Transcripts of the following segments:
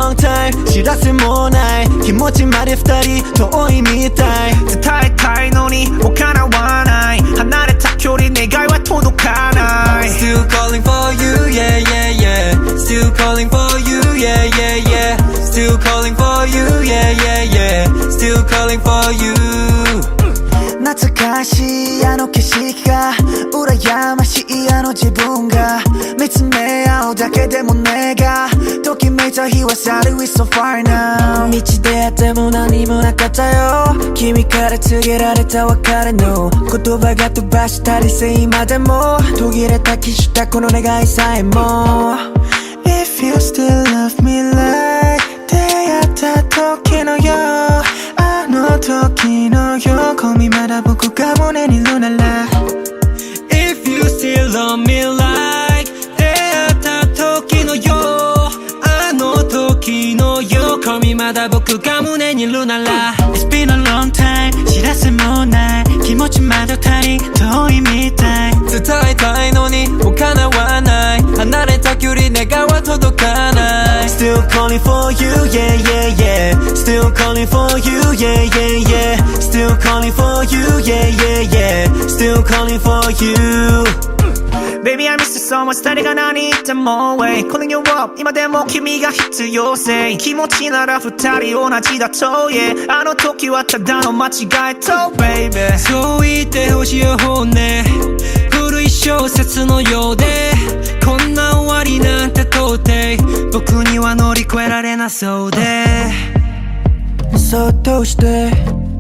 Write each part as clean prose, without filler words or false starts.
long time 知らせもない気持ちまで二人遠いみたい伝えたいのにもう叶わない離れた距離願いは届かない Still calling for you yeah yeah yeah Still calling for you yeah yeah yeah Still calling for you yeah yeah yeah Still calling for you 懐かしいあの景色が羨ましいあの自分が見つめ合うだけでも願うときめいた日は去る It's so far now 道であっても何もなかったよ君から告げられた別れの言葉が飛ばしたりせ今でも途切れた気したこの願いさえも If you still love me like 出会った時のよあの時の横見まだ僕が胸にいるなら If you still love me like 出会った時のよあの時の横見まだ僕が胸にいるなら It's been a long time 知らせもない気持ちまだ二人遠いみたい伝えたいのにもう叶わない離れた距離願は届かない Still calling for you yeah yeah yeah Still calling for you yeah yeah yeah Still calling for you yeah yeah yeah Still calling for you Baby I miss you so much 誰が何言っても Wait calling you up 今でも君が必要性気持ちなら二人同じだと Yeah あの時はただの間違いと Baby そう言ってほしいよ本音古い小説のようでこんな終わりなんて到底僕には乗り越えられなそうでそっとして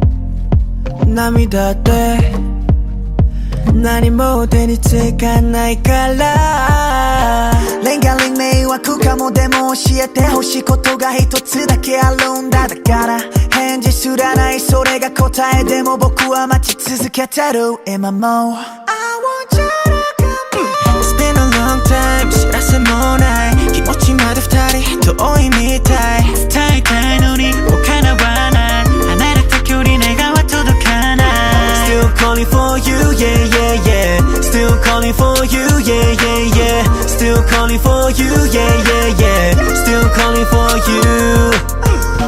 涙って何も手につかないからレンガリン迷惑かもでも教えてほしいことが一つだけあるんだだから返事すらないそれが答えでも僕は待ち続けてる今も I want you to come It's been a long time 知らせもない気持ちまで二人遠いみたい伝えたいのにもう叶わない離れた距離願は届かない Still calling for you yeah yeah yeah Still calling for you yeah yeah yeah Still calling for you yeah yeah yeah Still calling for you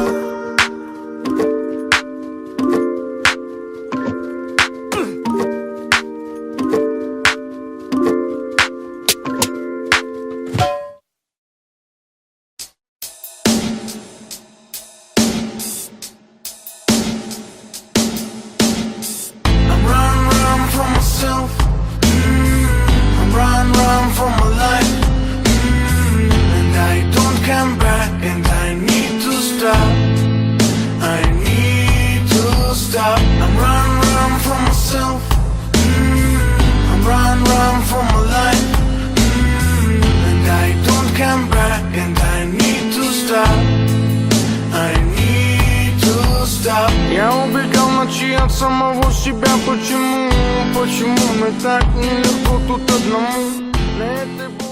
Я убегал ночи от самого себя. Почему мне так нелегко тут одному? На этой